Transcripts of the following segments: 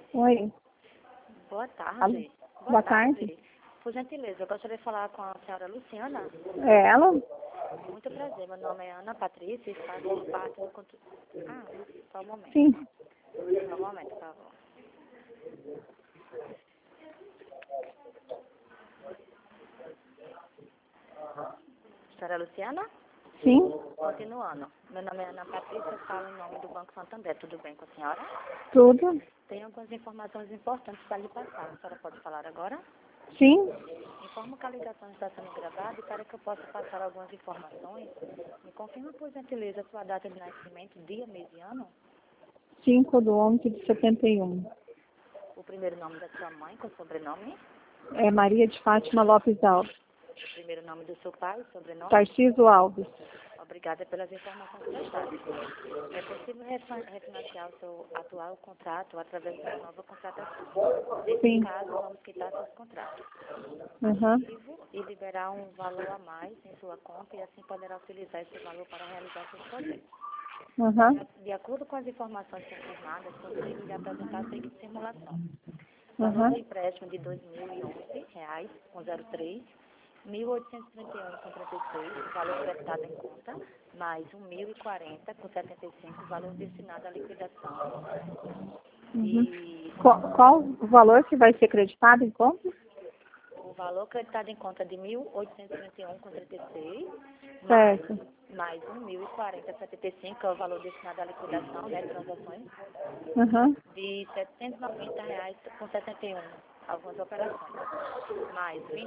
Oi. Boa Alô? tarde. Boa tarde. Por gentileza, eu gostaria de falar com a senhora Luciana. É ela? Muito prazer, meu nome é Ana Patrícia e faço parte do... Só um momento. Sim. Só um momento, por favor. Senhora Luciana? Sim. Continuando. Meu nome é Ana Patrícia, eu falo em nome do Banco Santander. Tudo bem com a senhora? Tudo? Tenho algumas informações importantes para lhe passar. A senhora pode falar agora? Sim. Informo que a ligação está sendo gravada e para que eu possa passar algumas informações, me confirma, por gentileza, a sua data de nascimento, dia, mês e ano? 5/11/71. O primeiro nome da sua mãe, com sobrenome? É Maria de Fátima Lopes Alves. O primeiro nome do seu pai, sobrenome? Tarciso Alves. Obrigada pelas informações prestadas. É possível refinanciar o seu atual contrato através de uma nova contratação. Nesse Sim. caso, vamos quitar seus contratos Uhum. e liberar um valor a mais em sua conta e assim poderá utilizar esse valor para realizar seus projetos. Uhum. De acordo com as informações confirmadas, consigo lhe apresentar a seguinte simulação. Valor do Uhum. empréstimo de R$ 2.011, com 03, R$ 1.831,36, valor creditado em conta, mais R$ 1.040,75, valor destinado à liquidação. Uhum. E Qual o valor que vai ser acreditado em conta? o valor creditado em conta de R$ 1.831,36, Certo. mais R$ 1.040,75, que é o valor destinado à liquidação, né, transações, Uhum. de R$ 790,61, algumas operações, mais R$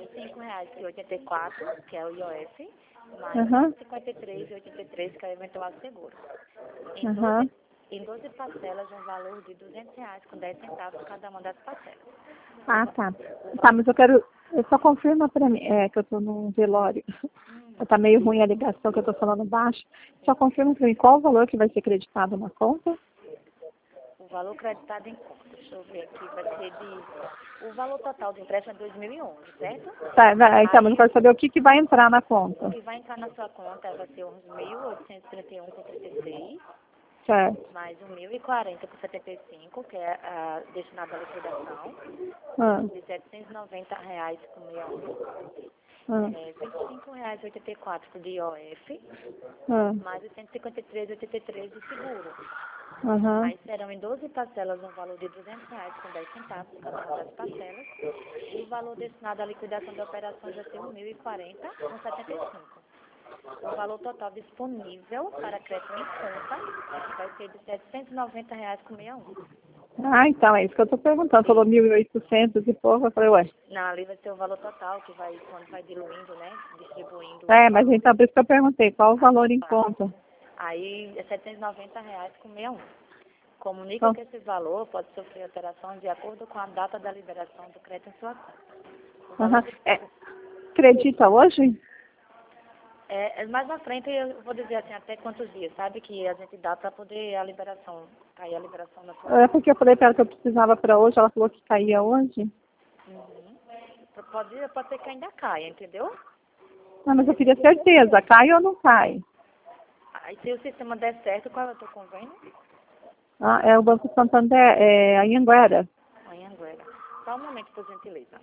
25,84, que é o IOF, mais R$ Uhum. 153,83, que é o eventual seguro. Uhum. Em 12 parcelas, um valor de R$ 200 com 10 centavos cada uma das parcelas. Ah, tá. Tá, mas eu só confirma pra mim, que eu tô num velório. Tá meio ruim a ligação que eu tô falando baixo. Só confirma pra mim qual o valor que vai ser acreditado na conta. O valor creditado em conta, deixa eu ver aqui, vai ser o valor total do empréstimo é 2011, certo? Tá, então, mas eu quero saber o que vai entrar na O conta. que vai entrar na sua conta vai ser uns 1.831,36, Certo. mais 1.040,75, que é destinado à liquidação, Ah, de R$ 790,61, ah, R$ 25,84 de IOF, ah, mais R$ 153,83 de seguro. aham. Aí serão em 12 parcelas um valor de R$ 200 com 10 centavos cada uma das parcelas. E o valor destinado à liquidação de operações vai ser R$ 1.040,75. O valor total disponível para crédito em conta vai ser de R$ 790,61. Ah, então, é isso que eu tô perguntando. Falou 1.800 e pouco, eu falei, ué. Não, ali vai ser o valor total que vai, quando vai diluindo, né? Distribuindo os É, mas valores. então, por isso que eu perguntei, qual o valor em conta? Aí é R$ 790,61. Comunica Então, que esse valor pode sofrer alterações de acordo com a data da liberação do crédito em sua conta. O valor aham. Acredita hoje? mais na frente eu vou dizer assim, até quantos dias, sabe, que a gente dá para poder a liberação, cair a liberação da sua É conta. porque eu falei para ela que eu precisava para hoje, ela falou que caía hoje. Uhum. Pode ser que ainda caia, entendeu? Não, mas eu queria certeza, cai ou não cai? Aí se o sistema der certo, qual é o teu convênio? Ah, é o Banco Santander, é Anhanguera. Amanhã agora. Só um momento, por gentileza.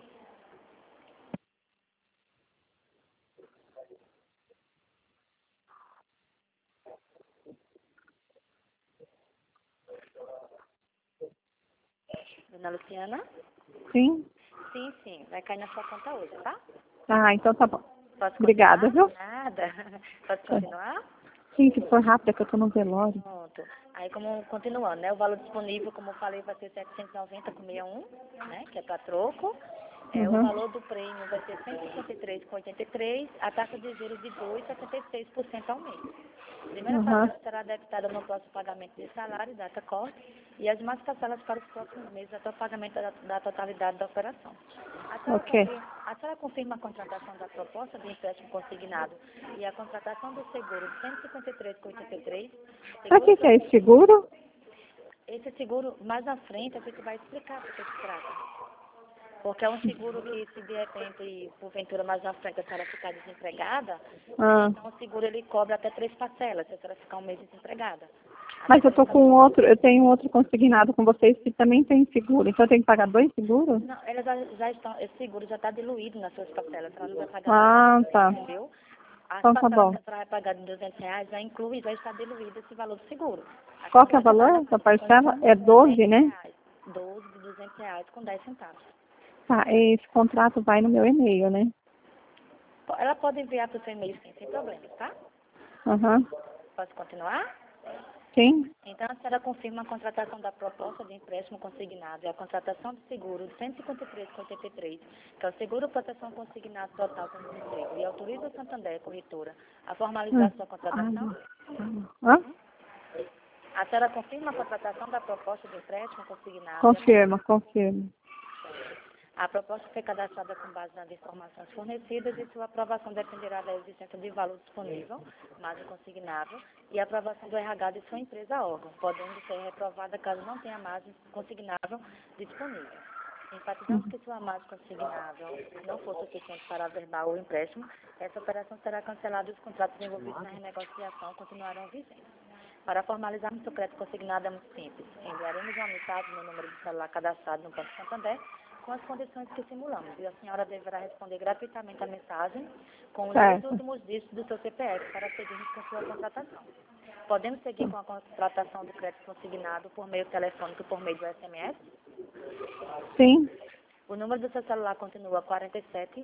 Dona Luciana? Sim? Sim, sim, vai cair na sua conta hoje, tá? Ah, então tá bom. Posso Obrigada, continuar? viu? Nada. Posso continuar? Sim, se for rápido, é que eu tô no velório. Pronto. Aí, continuando, né? O valor disponível, como eu falei, vai ser 790,61, né? Que é para troco. O Uhum. valor do prêmio vai ser 153,83, a taxa de juros de 2,76% ao mês. A primeira Uhum. parcela será debitada no próximo pagamento de salário, data corte, e as demais parcelas para os próximos meses até o pagamento da totalidade da operação. Ok. A senhora confirma a contratação da proposta de empréstimo consignado e a contratação do seguro de 153,83. Pra que é esse seguro? Esse seguro, mais à frente, a gente vai explicar do que se trata. Porque é um seguro que, se de repente, porventura, mais à frente, a senhora ficar desempregada, né, Ah, então o seguro ele cobra até 3 parcelas, se a senhora ficar um mês desempregada. Mas eu tô com outro, eu tenho outro consignado com vocês que também tem seguro. Então eu tenho que pagar 2 seguros? Não, eles já estão, esse seguro já está diluído nas suas parcelas, ela não vai pagar Ah, nada, tá. entendeu? As Então tá parcelas bom. que a senhora vai pagar de R$ 200 já inclui, já está diluído esse valor do seguro. A Qual que é o senhora valor da parcela? É 12, né? R$ 12 de R$ 200 com 10 centavos. Tá, esse contrato vai no meu e-mail, né? Ela pode enviar para o seu e-mail sem problema, tá? Aham. Posso continuar? Sim? Então, a senhora confirma a contratação da proposta de empréstimo consignado e a contratação de seguro de 153,83, que é o seguro proteção consignado total contra o desemprego, e autoriza o Santander, corretora, a formalizar sua contratação? Hã? A senhora confirma a contratação da proposta de empréstimo consignado Confirma. A proposta foi cadastrada com base nas informações fornecidas e sua aprovação dependerá da existência de valor disponível, margem consignável, e a aprovação do RH de sua empresa órgão, podendo ser reprovada caso não tenha margem consignável disponível. Enfatizamos que sua margem consignável não for suficiente para averbar o empréstimo, essa operação será cancelada e os contratos envolvidos na renegociação continuarão vigentes. Para formalizarmos o crédito consignado é muito simples. Enviaremos uma mensagem no número de celular cadastrado no Banco Santander com as condições que simulamos. E a senhora deverá responder gratuitamente a mensagem com os 2 últimos dígitos do seu CPF para seguirmos com sua contratação. Podemos seguir com a contratação do crédito consignado por meio telefônico por meio do SMS? Sim? O número do seu celular continua 47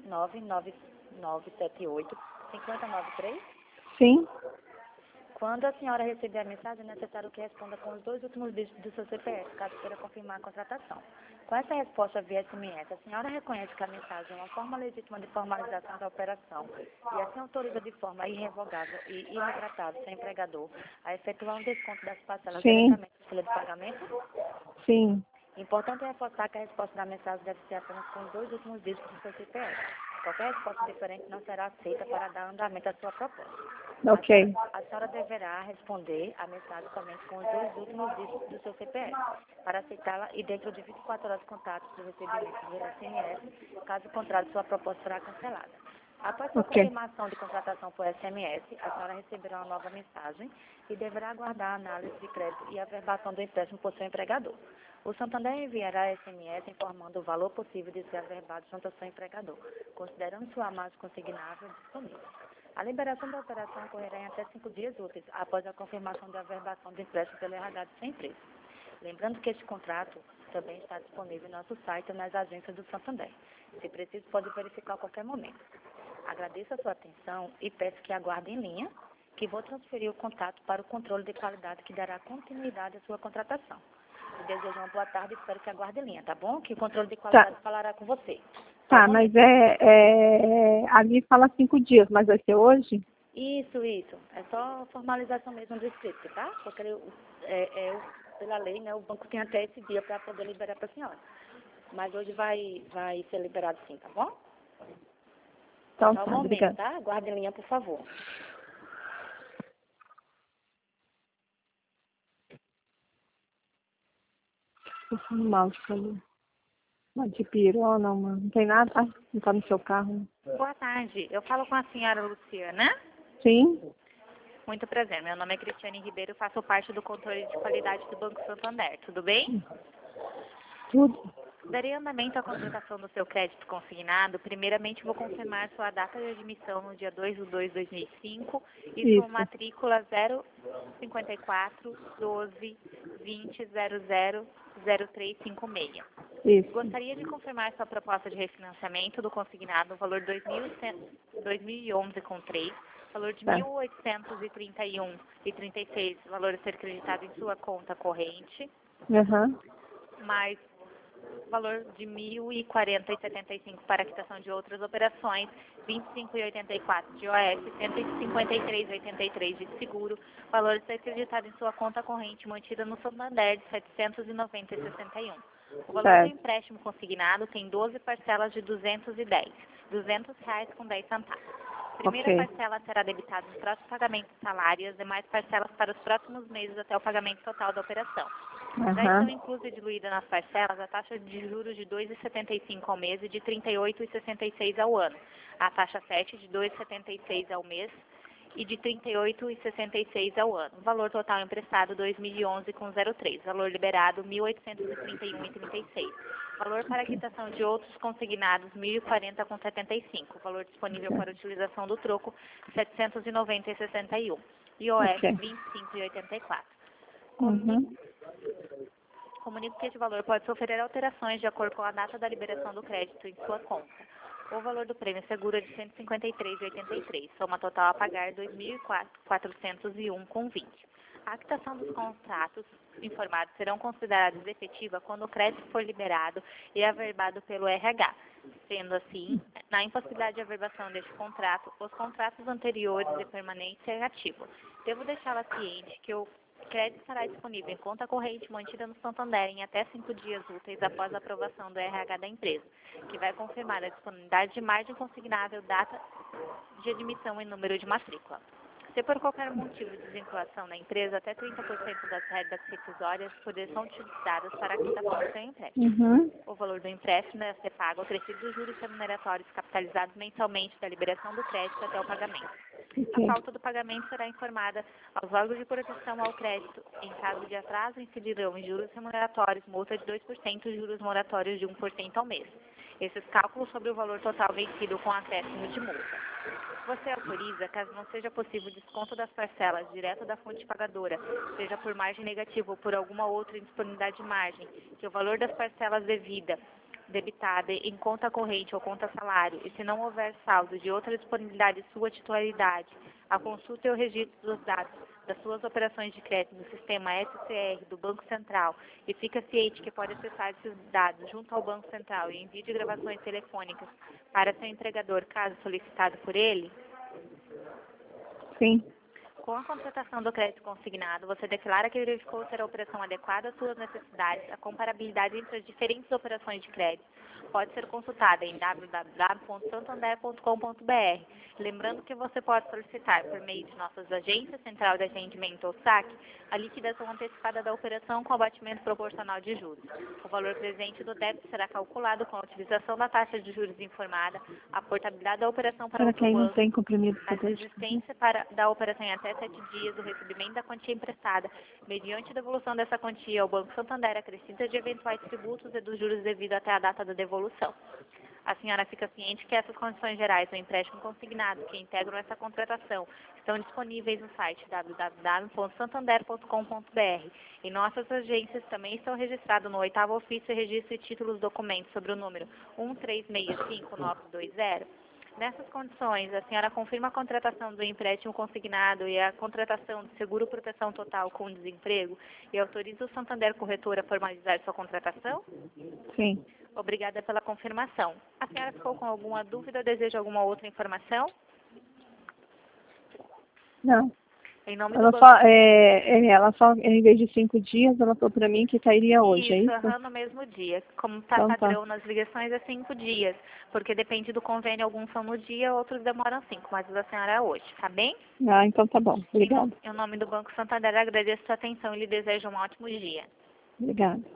99978 5093? Sim? Quando a senhora receber a mensagem, é necessário que responda com os 2 últimos dígitos do seu CPF, caso queira confirmar a contratação. Com essa resposta via SMS, a senhora reconhece que a mensagem é uma forma legítima de formalização da operação e assim autoriza de forma irrevogável e irretratável seu empregador a efetuar um desconto das parcelas diretamente na folha de pagamento? Sim. Importante é reforçar que a resposta da mensagem deve ser apenas com os 2 últimos dígitos do seu CPF. Qualquer resposta diferente não será aceita para dar andamento à sua proposta. Ok. A senhora deverá responder a mensagem somente com os 2 últimos dígitos do seu CPF, para aceitá-la e dentro de 24 horas contatos do recebimento do SMS, caso contrário, sua proposta será cancelada. Após sua confirmação de contratação por SMS, a senhora receberá uma nova mensagem e deverá aguardar a análise de crédito e a averbação do empréstimo por seu empregador. O Santander enviará SMS informando o valor possível de ser averbado junto ao seu empregador, considerando sua margem consignável disponível. A liberação da operação ocorrerá em até 5 dias úteis, após a confirmação da averbação do empréstimo pelo RH de sua empresa. Lembrando que este contrato também está disponível em nosso site e nas agências do Santander. Se preciso, pode verificar a qualquer momento. Agradeço a sua atenção e peço que aguarde em linha, que vou transferir o contato para o controle de qualidade que dará continuidade à sua contratação. Desejo uma boa tarde e espero que aguarde em linha, tá bom? Que o controle de qualidade falará com você. Tá, mas ali fala 5 dias, mas vai ser hoje? Isso. É só formalização mesmo do script, tá? Porque pela lei, né, o banco tem até esse dia para poder liberar para a senhora. Mas hoje vai ser liberado sim, tá bom? Então Só um tá, momento, obrigada. tá? Aguarde em linha, por favor. Tô falando mal de calor. Uma de pirona, não tem nada? Ah, não tá no seu carro, né? Boa tarde. Eu falo com a senhora Luciana. Sim? Muito prazer. Meu nome é Cristiane Ribeiro, faço parte do controle de qualidade do Banco Santander. Tudo bem? Tudo. Darei andamento à contratação do seu crédito consignado. Primeiramente, vou confirmar sua data de admissão no dia 2/2/2005 e sua matrícula 054 12 20 00 0356. Isso. Gostaria de confirmar sua proposta de refinanciamento do consignado no valor de 2011 com 3, valor de 1.831,36, valor a ser acreditado em sua conta corrente, mais valor de 1.040,75 para a quitação de outras operações, 25,84 de OS, 153,83 de seguro, valor a ser acreditado em sua conta corrente mantida no Santander de 790,61. O valor do empréstimo consignado tem 12 parcelas de R$ 200 com 10 centavos. A primeira parcela será debitada nos próximos pagamentos de salário e as demais parcelas para os próximos meses até o pagamento total da operação. Já estão inclusa e diluída nas parcelas a taxa de juros de 2,75 ao mês e de 38,66 ao ano, a taxa 7 de 2,76 ao mês e de 38,66 ao ano. Valor total emprestado 2.011,03. Valor liberado 1.831,36. Valor para quitação de outros consignados 1.040,75. Valor disponível para utilização do troco 790,61. IOF 25,84. Comunico que este valor pode sofrer alterações de acordo com a data da liberação do crédito em sua conta. O valor do prêmio seguro é de R$ 153,83. Soma total a pagar R$ 2.401,20. A quitação dos contratos informados serão considerados efetiva quando o crédito for liberado e averbado pelo RH. Sendo assim, na impossibilidade de averbação deste contrato, os contratos anteriores de permanência ativa. Devo deixá-la ciente que o crédito estará disponível em conta corrente mantida no Santander em até 5 dias úteis após a aprovação do RH da empresa, que vai confirmar a disponibilidade de margem consignável, data de admissão e número de matrícula. Se por qualquer motivo de desvinculação da empresa, até 30% das rédeas rescisórias poderão ser utilizadas para a quitação do seu empréstimo. O valor do empréstimo deve ser pago acrescido dos juros remuneratórios capitalizados mensalmente da liberação do crédito até o pagamento. A falta do pagamento será informada aos órgãos de proteção ao crédito. Em caso de atraso, incidirão em juros remuneratórios, multa de 2% e juros moratórios de 1% ao mês. Esses cálculos sobre o valor total vencido com acréscimo de multa. Você autoriza, caso não seja possível desconto das parcelas direto da fonte pagadora, seja por margem negativa ou por alguma outra indisponibilidade de margem, que o valor das parcelas debitada em conta corrente ou conta salário, e se não houver saldo de outra disponibilidade de sua titularidade, a consulta e o registro dos dados das suas operações de crédito no sistema SCR do Banco Central e fica ciente que pode acessar esses dados junto ao Banco Central e envie de gravações telefônicas para seu entregador, caso solicitado por ele? Sim. Com a contratação do crédito consignado, você declara que verificou ser a operação adequada às suas necessidades. A comparabilidade entre as diferentes operações de crédito pode ser consultada em www.santander.com.br. Lembrando que você pode solicitar, por meio de nossas agências, Central de Atendimento ou SAC, a liquidação antecipada da operação com abatimento proporcional de juros. O valor presente do débito será calculado com a utilização da taxa de juros informada, a portabilidade da operação para outro banco, não tem comprimido a desistência da operação em até 7 dias do recebimento da quantia emprestada, mediante devolução dessa quantia ao Banco Santander, acrescida de eventuais tributos e dos juros devidos até a data da devolução. A senhora fica ciente que essas condições gerais do empréstimo consignado que integram essa contratação estão disponíveis no site www.santander.com.br. Em nossas agências também estão registrados no 8º ofício registro e títulos documentos sobre o número 1365920. Nessas condições, a senhora confirma a contratação do empréstimo consignado e a contratação de seguro proteção total com desemprego e autoriza o Santander Corretora a formalizar sua contratação? Sim. Obrigada pela confirmação. A senhora ficou com alguma dúvida ou deseja alguma outra informação? Não. Em nome Ela do só, ela só, em vez de 5 dias, ela falou para mim que cairia hoje, é isso? Isso, no mesmo dia. Como está Então, padrão nas ligações, é 5 dias. Porque depende do convênio, alguns são no dia, outros demoram 5, mas o da senhora é hoje, tá bem? Ah, então tá bom. Obrigada. Em nome do Banco Santander, agradeço a sua atenção e lhe desejo um ótimo dia. Obrigada.